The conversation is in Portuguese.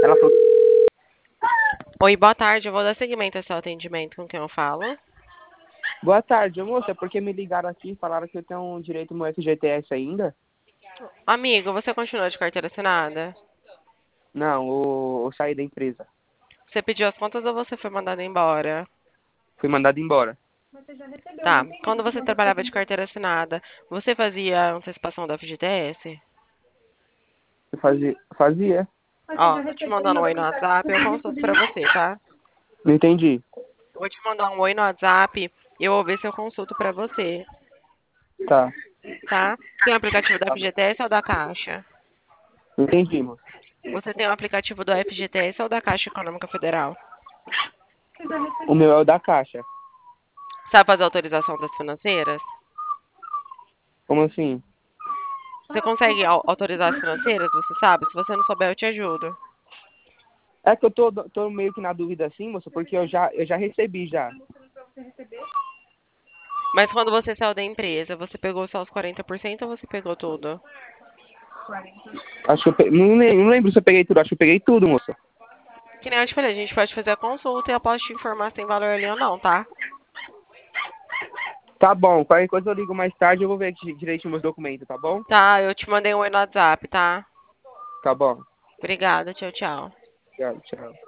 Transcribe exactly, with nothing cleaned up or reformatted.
Ela falou, Oi, boa tarde. Eu vou dar seguimento ao seu atendimento com quem eu falo. boa tarde, moça, porque me ligaram aqui e falaram que eu tenho um direito no F G T S ainda? Amigo, você continua de carteira assinada? Não, eu, eu saí da empresa. Você pediu as contas ou você foi mandado embora? Fui mandado embora. Tá. Quando você trabalhava de carteira assinada, você fazia antecipação da F G T S? Eu fazia, fazia? Ó, tô te mandando um oi no WhatsApp, eu consulto pra você, tá? Não entendi. Eu vou te mandar um oi no WhatsApp e eu vou ver se eu consulto pra você, Tá. tá? Tem o aplicativo da F G T S ou da Caixa? Não entendi, moça. Você tem o aplicativo do F G T S ou da Caixa Econômica Federal? O meu é o da Caixa. Sabe fazer autorização das financeiras? Como assim? Você consegue au- autorizar as financeiras? Você sabe? Se você não souber, eu te ajudo. É que eu tô, tô meio que na dúvida assim, moça, porque eu já, eu já recebi já. Mas quando você saiu da empresa, você pegou só os quarenta por cento ou você pegou tudo? Acho que eu pe... não, lembro, não lembro se eu peguei tudo, acho que eu peguei tudo, moça. Que nem eu te falei, a gente pode fazer a consulta e eu posso te informar se tem valor ali ou não, tá? Tá bom, qualquer coisa eu ligo mais tarde, eu vou ver aqui direitinho meus documentos, tá bom? Tá, eu te mandei um oi no WhatsApp, tá? Tá bom. Obrigada, tchau, tchau. Tchau, tchau.